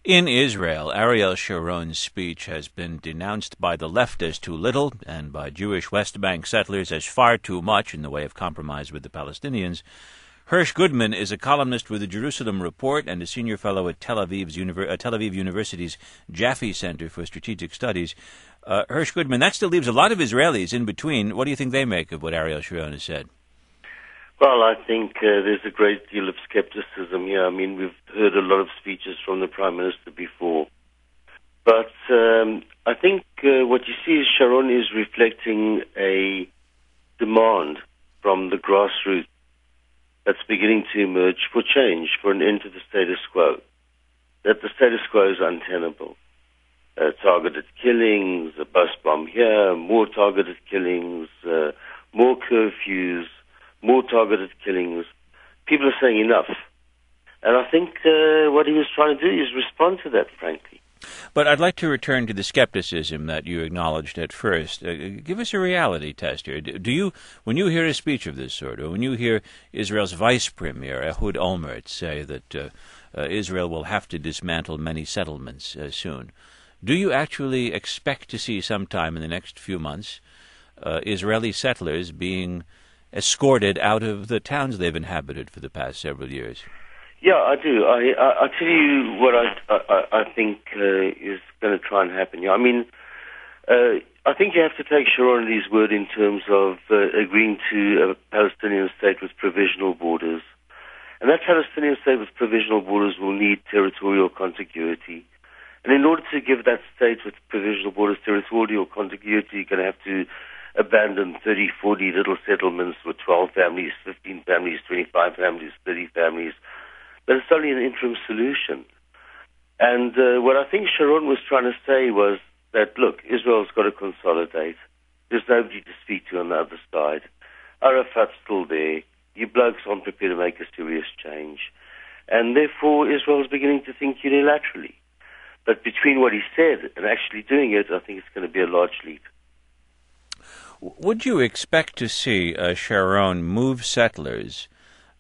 In Israel, Ariel Sharon's speech has been denounced by the left as too little and by Jewish West Bank settlers as far too much in the way of compromise with the Palestinians. Hersh Goodman is a columnist with the Jerusalem Report and a senior fellow at Tel Aviv University's Jaffe Center for Strategic Studies. Hersh Goodman, that still leaves a lot of Israelis in between. What do you think they make of what Ariel Sharon has said? Well, I think there's a great deal of skepticism here. I mean, we've heard a lot of speeches from the Prime Minister before. But I think what you see is Sharon is reflecting a demand from the grassroots that's beginning to emerge for change, for an end to the status quo, that the status quo is untenable. Targeted killings, a bus bomb here, more targeted killings, more curfews, more targeted killings. People are saying enough. And I think what he was trying to do is respond to that, frankly. But I'd like to return to the skepticism that you acknowledged at first. Give us a reality test here. Do you, when you hear a speech of this sort, or when you hear Israel's Vice Premier, Ehud Olmert, say that Israel will have to dismantle many settlements soon, do you actually expect to see sometime in the next few months Israeli settlers being escorted out of the towns they've inhabited for the past several years? Yeah, I do. I'll tell you what I think is going to try and happen. I mean, I think you have to take Sharon at his word in terms of agreeing to a Palestinian state with provisional borders. And that Palestinian state with provisional borders will need territorial contiguity. And in order to give that state with provisional borders territorial contiguity, you're going to have to abandon 30, 40 little settlements with 12 families, 15 families, 25 families, 30 families. But it's only an interim solution. And what I think Sharon was trying to say was that, look, Israel's got to consolidate. There's nobody to speak to on the other side. Arafat's still there. You blokes aren't prepared to make a serious change. And therefore, Israel's beginning to think unilaterally. But between what he said and actually doing it, I think it's going to be a large leap. Would you expect to see Sharon move settlers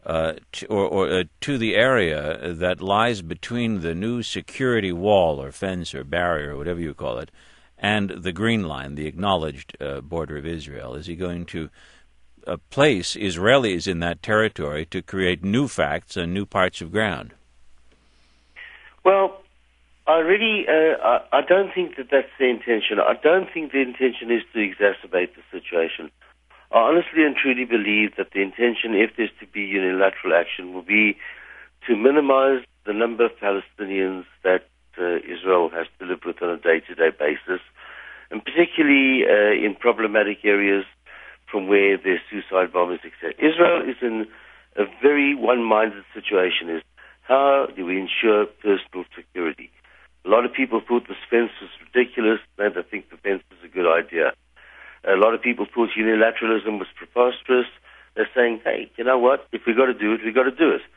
to the area that lies between the new security wall or fence or barrier or whatever you call it and the Green Line, the acknowledged border of Israel? Is he going to place Israelis in that territory to create new facts and new parts of ground? Well, I don't think that that's the intention. I don't think the intention is to exacerbate the situation. I honestly and truly believe that the intention, if there's to be unilateral action, will be to minimize the number of Palestinians that Israel has to live with on a day-to-day basis, and particularly in problematic areas from where there's suicide bombers, etc. Israel is in a very one-minded situation. Is how do we ensure personal security? A lot of people thought this fence was ridiculous, and I think the fence is a good idea. A lot of people thought unilateralism was preposterous. They're saying, hey, you know what? If we've got to do it, we've got to do it.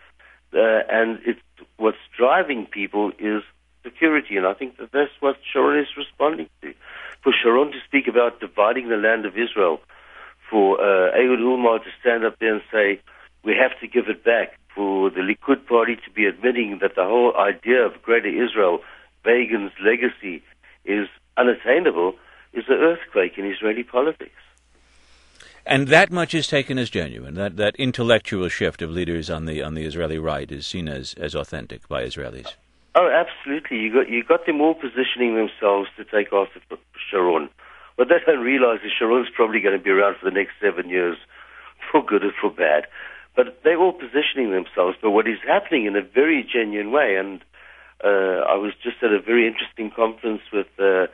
And what's driving people is security, and I think that that's what Sharon is responding to. For Sharon to speak about dividing the land of Israel, for Ehud Olmert to stand up there and say, we have to give it back, for the Likud party to be admitting that the whole idea of Greater Israel, Begin's legacy, is unattainable, is an earthquake in Israeli politics. And that much is taken as genuine. That intellectual shift of leaders on the Israeli right is seen as authentic by Israelis. Oh, absolutely. You got them all positioning themselves to take after Sharon. What they don't realize is Sharon's probably going to be around for the next 7 years, for good or for bad. But they're all positioning themselves. But what is happening in a very genuine way, and I was just at a very interesting conference with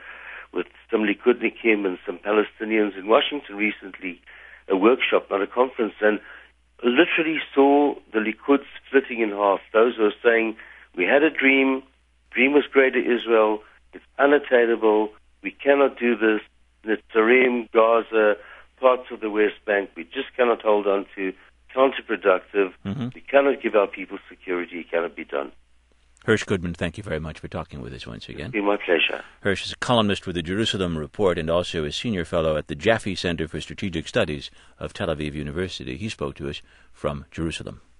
some Likudnikim and some Palestinians in Washington recently, a workshop, not a conference, and literally saw the Likud splitting in half. Those who are saying, we had a dream was Greater Israel, it's unattainable, we cannot do this, Netzarim, Gaza, parts of the West Bank, we just cannot hold on to, counterproductive, we cannot give our people security, it cannot be done. Hersh Goodman, thank you very much for talking with us once again. It's been my pleasure. Hersh is a columnist with the Jerusalem Report and also a senior fellow at the Jaffe Center for Strategic Studies of Tel Aviv University. He spoke to us from Jerusalem.